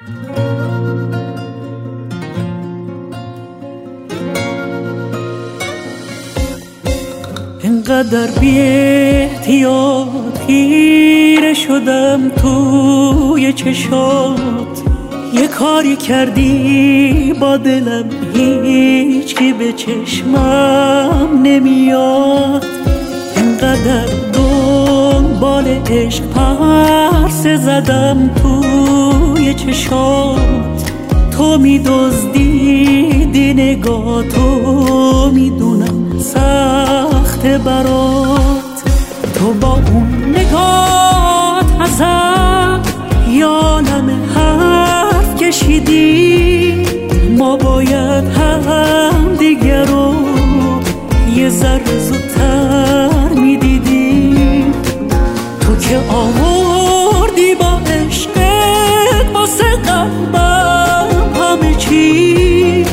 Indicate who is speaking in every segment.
Speaker 1: انقدر بی احتیاط خیره شدم توی چشات، یه کاری کردی با دلم هیچکی به چشمم نمیاد. انقدر دنبال عشق پرسه زدم توی چشات، تو می‌دزدیدی نگاهتو، میدونم سخت برات. تو با اون نگات ازم یادم حرف کشیدی، ما باید هم دیگر رو یه ذره زودتر میدیدیم. تو که آوردی با عشقت واسه قلبم همه چیز،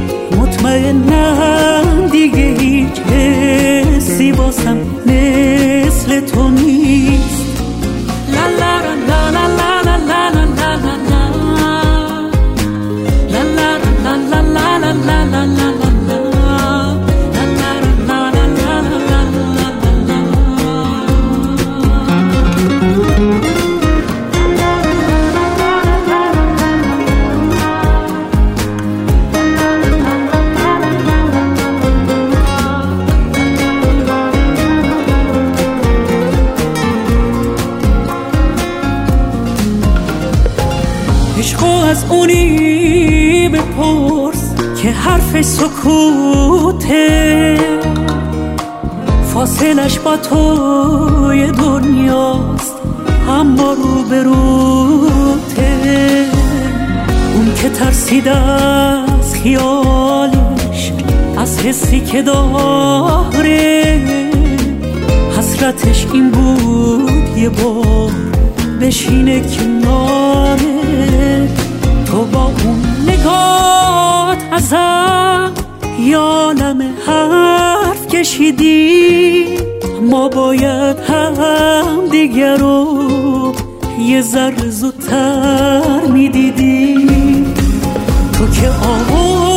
Speaker 1: مطمئنم دیگه هیچ حسی واسم مثل تو نیست. لا لا لا لا لا لا لا لا لا لا لا لا لا لا لا. عشقو از اونی بپرس که حرف سکوته، فاصلش با توی دنیاست اما روبروته. اون که ترسید از خیالش، از حسی که داره، حسرتش این بود یه بار بشینه کناره. تو با اون نگات ازم یادم حرف کشیدی، ما باید هم دیگر رو یه ذره زودتر میدیدی. تو که